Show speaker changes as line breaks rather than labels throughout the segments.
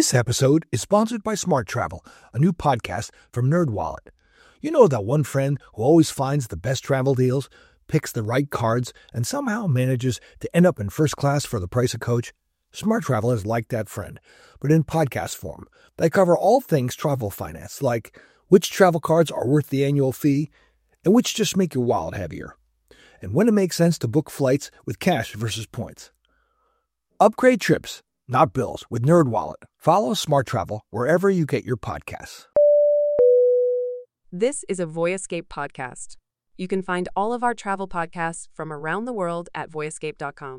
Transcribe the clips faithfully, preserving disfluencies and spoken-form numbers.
This episode is sponsored by Smart Travel, a new podcast from NerdWallet. You know that one friend who always finds the best travel deals, picks the right cards, and somehow manages to end up in first class for the price of coach? Smart Travel is like that friend, but in podcast form. They cover all things travel finance, like which travel cards are worth the annual fee and which just make your wallet heavier, and when it makes sense to book flights with cash versus points. Upgrade trips, not bills, with NerdWallet. Follow Smart Travel wherever you get your podcasts.
This is a Voyescape podcast. You can find all of our travel podcasts from around the world at voyescape dot com.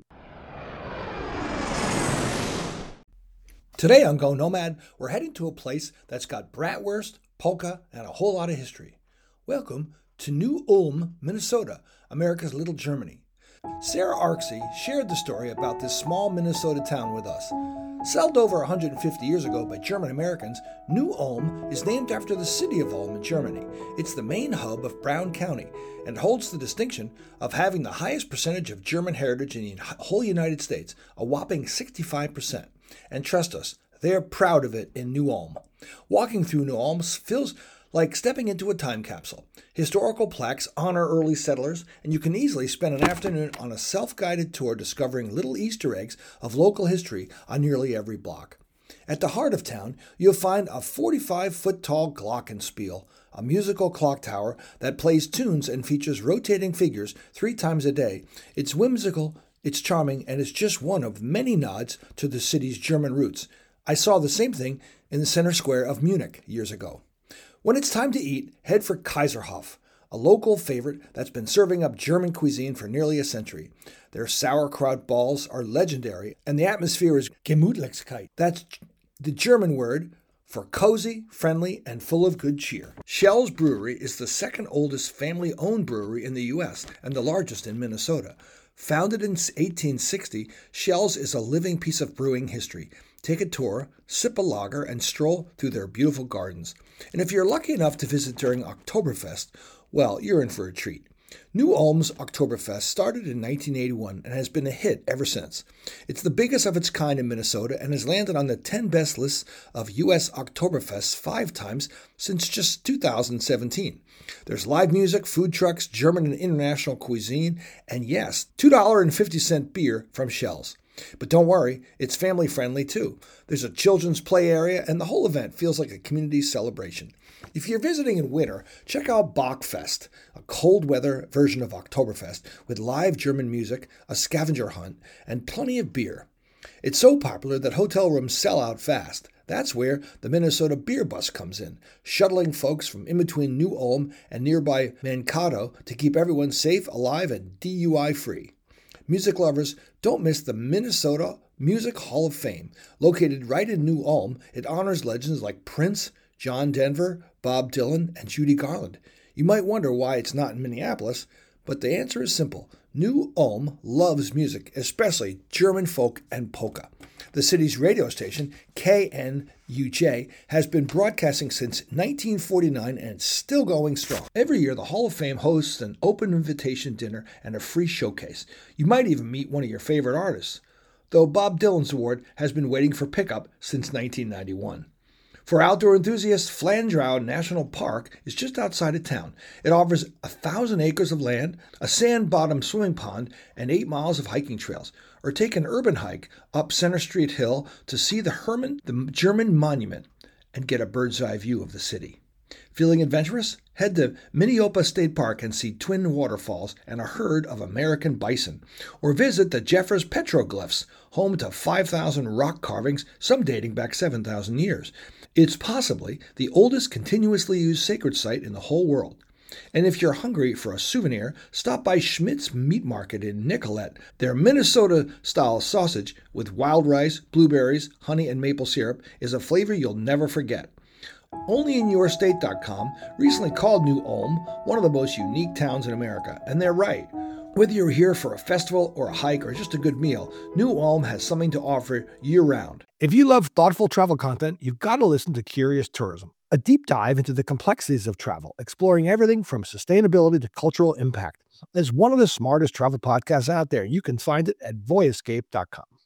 Today on Go Nomad, we're heading to a place that's got bratwurst, polka, and a whole lot of history. Welcome to New Ulm, Minnesota, America's Little Germany. Sarah Arksey shared the story about this small Minnesota town with us. Settled over one hundred fifty years ago by German Americans, New Ulm is named after the city of Ulm in Germany. It's the main hub of Brown County and holds the distinction of having the highest percentage of German heritage in the whole United States, a whopping sixty-five percent. And trust us, they're proud of it in New Ulm. Walking through New Ulm feels like stepping into a time capsule. Historical plaques honor early settlers, and you can easily spend an afternoon on a self-guided tour discovering little Easter eggs of local history on nearly every block. At the heart of town, you'll find a forty-five-foot-tall glockenspiel, a musical clock tower that plays tunes and features rotating figures three times a day. It's whimsical, it's charming, and it's just one of many nods to the city's German roots. I saw the same thing in the center square of Munich years ago. When it's time to eat, head for Kaiserhof, a local favorite that's been serving up German cuisine for nearly a century. Their sauerkraut balls are legendary, and the atmosphere is Gemütlichkeit. That's the German word for cozy, friendly, and full of good cheer. Schell's Brewery is the second oldest family-owned brewery in the U S and the largest in Minnesota. Founded in eighteen sixty, Schell's is a living piece of brewing history. Take a tour, sip a lager, and stroll through their beautiful gardens. And if you're lucky enough to visit during Oktoberfest, well, you're in for a treat. New Ulm's Oktoberfest started in nineteen eighty-one and has been a hit ever since. It's the biggest of its kind in Minnesota and has landed on the ten best lists of U S Oktoberfests five times since just two thousand seventeen. There's live music, food trucks, German and international cuisine, and yes, two dollars and fifty cents beer from Schell's. But don't worry, it's family-friendly too. There's a children's play area, and the whole event feels like a community celebration. If you're visiting in winter, check out Bockfest, a cold-weather version of Oktoberfest with live German music, a scavenger hunt, and plenty of beer. It's so popular that hotel rooms sell out fast. That's where the Minnesota Beer Bus comes in, shuttling folks from in between New Ulm and nearby Mankato to keep everyone safe, alive, and D U I-free. Music lovers, don't miss the Minnesota Music Hall of Fame. Located right in New Ulm, it honors legends like Prince, John Denver, Bob Dylan, and Judy Garland. You might wonder why it's not in Minneapolis, but the answer is simple. New Ulm loves music, especially German folk and polka. The city's radio station, K N U J, has been broadcasting since nineteen forty-nine and it's still going strong. Every year, the Hall of Fame hosts an open invitation dinner and a free showcase. You might even meet one of your favorite artists, though Bob Dylan's award has been waiting for pickup since nineteen ninety-one. For outdoor enthusiasts, Flandrau National Park is just outside of town. It offers a thousand acres of land, a sand-bottom swimming pond, and eight miles of hiking trails. Or take an urban hike up Center Street Hill to see the Hermann, the German monument, and get a bird's-eye view of the city. Feeling adventurous? Head to Minneopa State Park and see twin waterfalls and a herd of American bison. Or visit the Jeffers Petroglyphs, home to five thousand rock carvings, some dating back seven thousand years. It's possibly the oldest continuously used sacred site in the whole world. And if you're hungry for a souvenir, stop by Schmidt's Meat Market in Nicollet. Their Minnesota-style sausage with wild rice, blueberries, honey, and maple syrup is a flavor you'll never forget. Only In Your State dot com recently called New Ulm one of the most unique towns in America, and they're right. Whether you're here for a festival or a hike or just a good meal, New Ulm has something to offer year-round. If you love thoughtful travel content, you've got to listen to Curious Tourism, a deep dive into the complexities of travel, exploring everything from sustainability to cultural impact. It's one of the smartest travel podcasts out there. You can find it at voyescape dot com.